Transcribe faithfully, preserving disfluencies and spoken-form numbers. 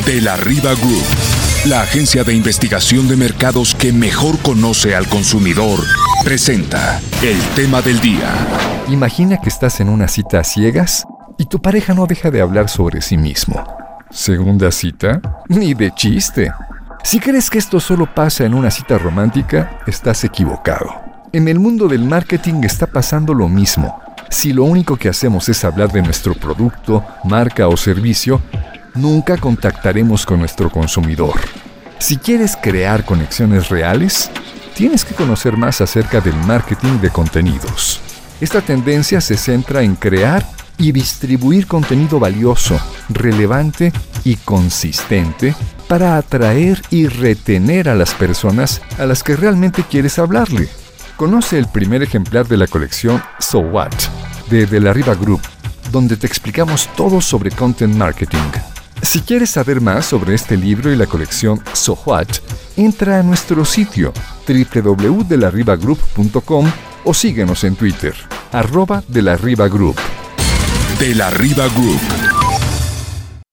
De la Riva Group, la agencia de investigación de mercados que mejor conoce al consumidor, presenta el tema del día. Imagina que estás en una cita a ciegas y tu pareja no deja de hablar sobre sí mismo. ¿Segunda cita? Ni de chiste. Si crees que esto solo pasa en una cita romántica, estás equivocado. En el mundo del marketing está pasando lo mismo. Si lo único que hacemos es hablar de nuestro producto, marca o servicio, nunca contactaremos con nuestro consumidor. Si quieres crear conexiones reales, tienes que conocer más acerca del marketing de contenidos. Esta tendencia se centra en crear y distribuir contenido valioso, relevante y consistente para atraer y retener a las personas a las que realmente quieres hablarle. Conoce el primer ejemplar de la colección So What de De la Riva Group, donde te explicamos todo sobre content marketing. Si quieres saber más sobre este libro y la colección So What, entra a nuestro sitio doble u doble u doble u punto de la riva group punto com o síguenos en Twitter, arroba De la Riva Group. De la Riva Group.